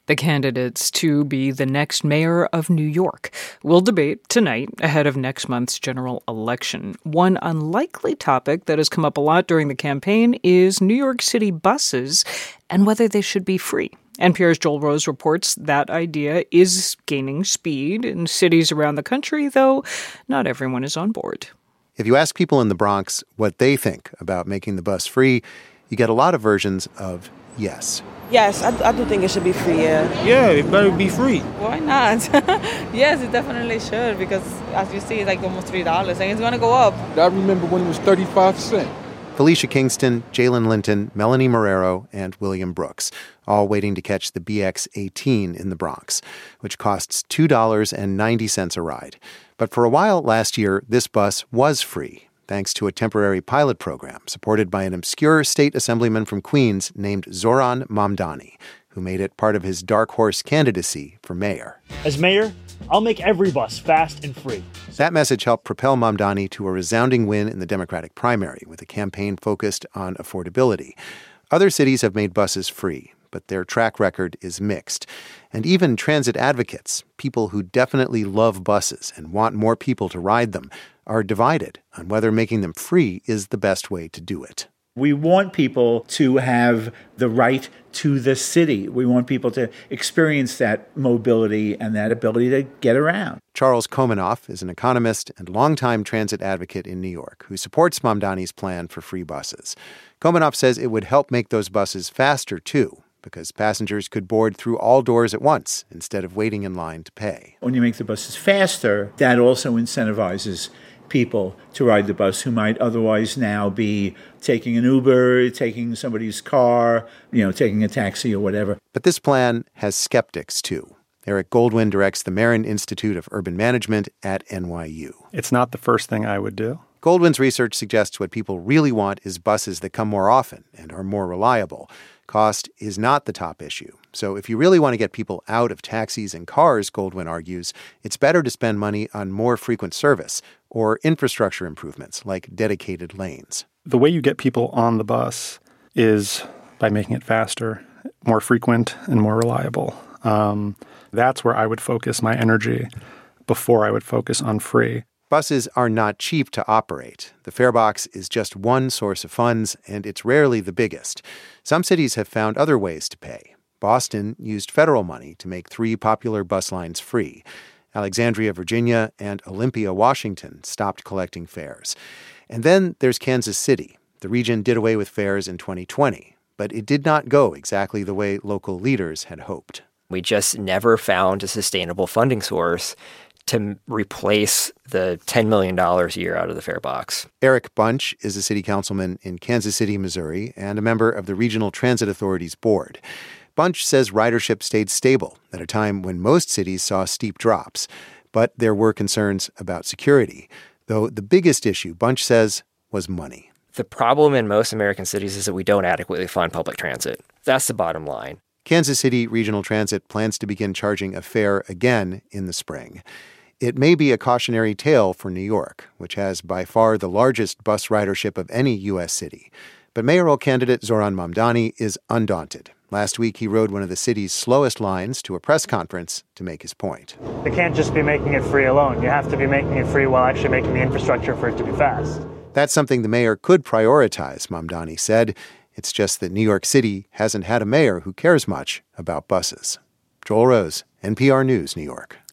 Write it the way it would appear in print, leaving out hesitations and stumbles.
The candidates to be the next mayor of New York will debate tonight ahead of next month's general election. One unlikely topic that has come up a lot during the campaign is New York City buses and whether they should be free. NPR's Joel Rose reports that idea is gaining speed in cities around the country, though not everyone is on board. If you ask people in the Bronx what they think about making the bus free, you get a lot of versions of yes. Yes, I do think it should be free, yeah. Yeah, it better be free. Why not? Yes, it definitely should, because as you see, it's like almost $3, and it's going to go up. I remember when it was 35 cents. Felicia Kingston, Jalen Linton, Melanie Marrero, and William Brooks, all waiting to catch the BX-18 in the Bronx, which costs $2.90 a ride. But for a while last year, this bus was free, thanks to a temporary pilot program supported by an obscure state assemblyman from Queens named Zohran Mamdani, who made it part of his dark horse candidacy for mayor. As mayor, I'll make every bus fast and free. That message helped propel Mamdani to a resounding win in the Democratic primary with a campaign focused on affordability. Other cities have made buses free, but their track record is mixed. And even transit advocates, people who definitely love buses and want more people to ride them, are divided on whether making them free is the best way to do it. We want people to have the right to the city. We want people to experience that mobility and that ability to get around. Charles Komanoff is an economist and longtime transit advocate in New York who supports Mamdani's plan for free buses. Komanoff says it would help make those buses faster, too, because passengers could board through all doors at once instead of waiting in line to pay. When you make the buses faster, that also incentivizes people to ride the bus who might otherwise now be taking an Uber, taking somebody's car, taking a taxi or whatever. But this plan has skeptics, too. Eric Goldwyn directs the Marin Institute of Urban Management at NYU. It's not the first thing I would do. Goldwyn's research suggests what people really want is buses that come more often and are more reliable. Cost is not the top issue. So if you really want to get people out of taxis and cars, Goldwyn argues, it's better to spend money on more frequent service or infrastructure improvements like dedicated lanes. The way you get people on the bus is by making it faster, more frequent, and more reliable. That's where I would focus my energy before I would focus on free. Buses are not cheap to operate. The fare box is just one source of funds, and it's rarely the biggest. Some cities have found other ways to pay. Boston used federal money to make 3 popular bus lines free. Alexandria, Virginia, and Olympia, Washington stopped collecting fares. And then there's Kansas City. The region did away with fares in 2020, but it did not go exactly the way local leaders had hoped. We just never found a sustainable funding source to replace the $10 million a year out of the fare box. Eric Bunch is a city councilman in Kansas City, Missouri, and a member of the Regional Transit Authority's board. Bunch says ridership stayed stable at a time when most cities saw steep drops, but there were concerns about security, though the biggest issue, Bunch says, was money. The problem in most American cities is that we don't adequately fund public transit. That's the bottom line. Kansas City Regional Transit plans to begin charging a fare again in the spring. It may be a cautionary tale for New York, which has by far the largest bus ridership of any U.S. city. But mayoral candidate Zohran Mamdani is undaunted. Last week, he rode one of the city's slowest lines to a press conference to make his point. You can't just be making it free alone. You have to be making it free while actually making the infrastructure for it to be fast. That's something the mayor could prioritize, Mamdani said. It's just that New York City hasn't had a mayor who cares much about buses. Joel Rose, NPR News, New York.